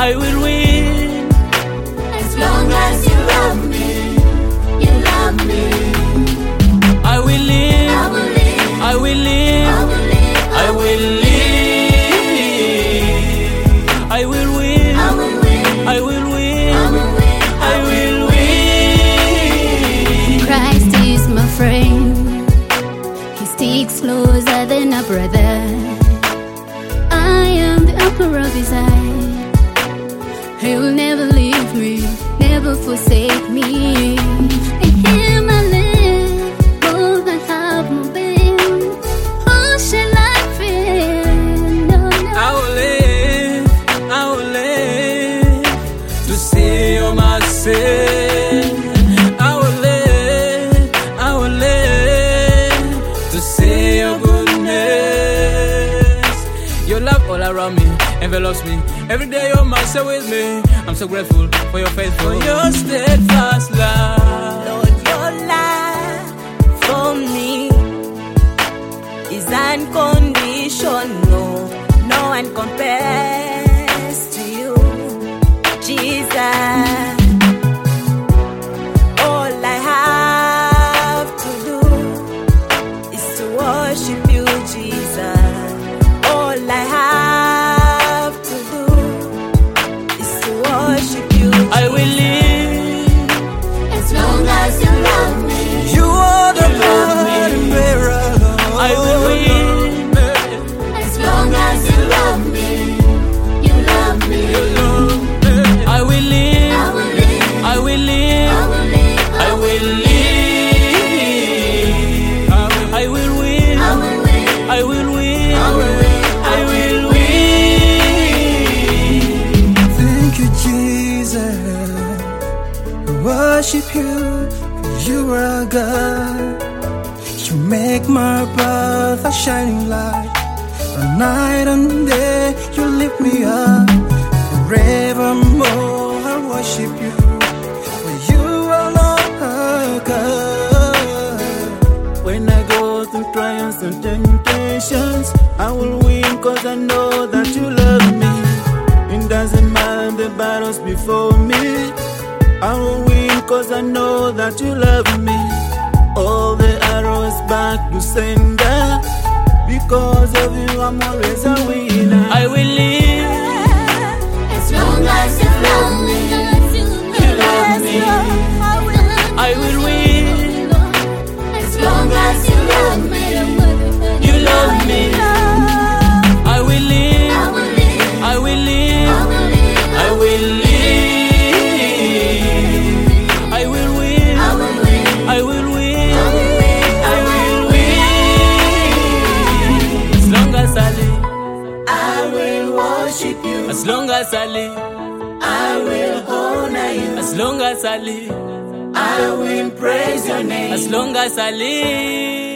I will win. As long as you love me, you love me. I will live. I will live. I will live. I will live. I will live. I will win. I will win. I will win. I will win. I will win. Christ is my friend. He sticks closer than a brother. I am the apple of his eye. He will never leave me, never forsake me. In him I live, more than half my being. Who shall I fear? No, no. I will live to see you myself. I will live to see your goodness. Your love all around me envelops me. Every day you're myself with me. I'm so grateful for your faithful, for your steadfast love. Lord, your love for me is unconditional. No one compares to you, Jesus. All I have to do is to worship you, Jesus. All I have to do is to worship you, Jesus. I will live As long as you love me, You are the burden bearer, Lord. I will win. as long as you love me, you love me. I will live. I will live. I will live. I will live. I will live. I will win. I will win. I will win. I will win. I will win. Thank you, Jesus. I worship you, for you are God. You make my path a shining light. By night and day, you lift me up. Forevermore, I worship you, for you alone are God. When I go through trials and temptations, I will win cause I know that you love me. It doesn't matter the battles before me, I will win cause I know that you love me. All the arrows back to sender, because of you I'm always a winner. I will live. As long as you love me, you love me. I will win. As long as you love me, You love me. I will live. I will live. I will live. I will live. I will live. I will win. I will win. I will win. I will win. I will win. As long as I live. I will worship you. As long as I live. I will honor you. As long as I live. I will praise your name. As long as I live.